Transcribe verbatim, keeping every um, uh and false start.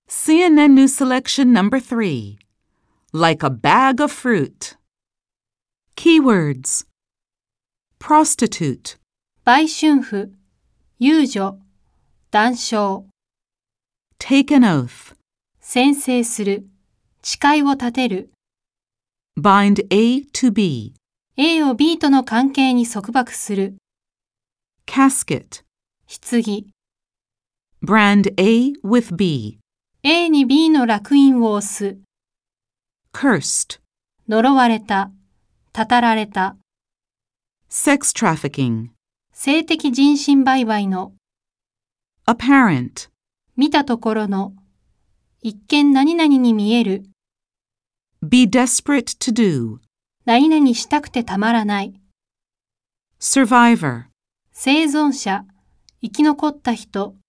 C N N News Selection Number three. Like a bag of fruit. Keywords. Prostitute. 売春婦、遊女、談笑、 Take an oath. 宣誓する、誓いを立てる、 Bind A to B. A を B との関係に束縛する、 Casket. 棺、 Brand A with B. A に B の烙印を押す、 Cursed. 呪われた、たたられた、 Sex trafficking. 性的人身売買の、 Apparent. 見たところの、一見何々に見える、 Be desperate to do. 何々したくてたまらない、 Survivor. 生存者、生き残った人、